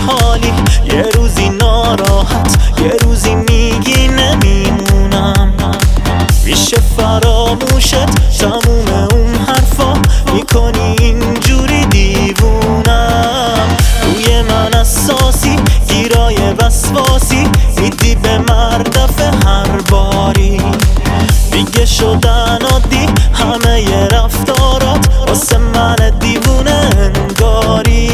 خوشحالی، یه روزی ناراحت، یه روزی میگی نمیمونم. میشه فراموشت تموم اون حرفا، میکنی اینجوری دیوونم. روی من اساسی، گیرای وسواسی، میدی به مردف هر باری. دیگه شدن عادی همه ی رفتارات، واسه من دیوونه انگاری.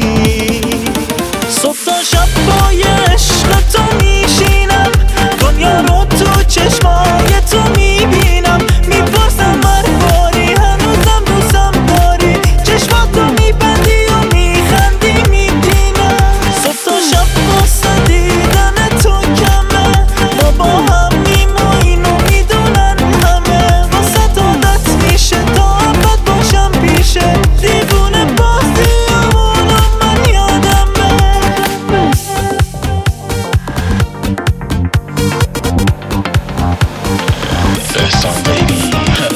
صبح تا شب با عشق تو میشینم، دنیا رو تو چشمای تو میبینم. میپرسم هر باری هنوزم دوستم داری، چشماتو میبندی و میخندی میبینم. صبح تا شب واسه دیدن تو کمه، ما با هم میم و اینو میدونن همه. واسه عادت میشه تا ابد باشم پیشه، دیوونه بازیامونو من یادمه. First time baby.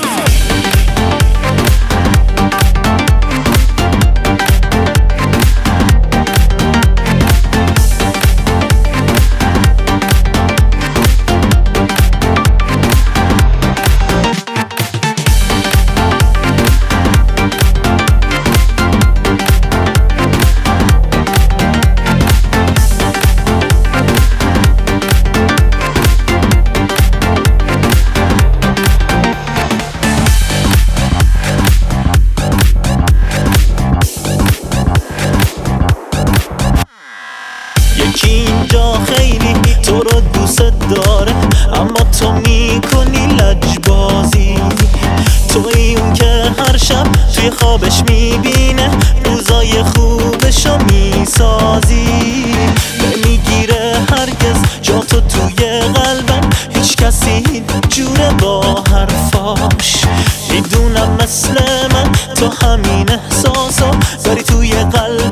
یکی اینجا خیلی تو رو دوست داره، اما تو میکنی لجبازی. توی اون که هر شب توی خوابش میبینه روزای خوبشو میسازی. نمیگیره هرگز جا تو توی قلبم، هیچ کسی جوره با حرفاش. میدونم مثل من تو همین احساسو داری توی قلب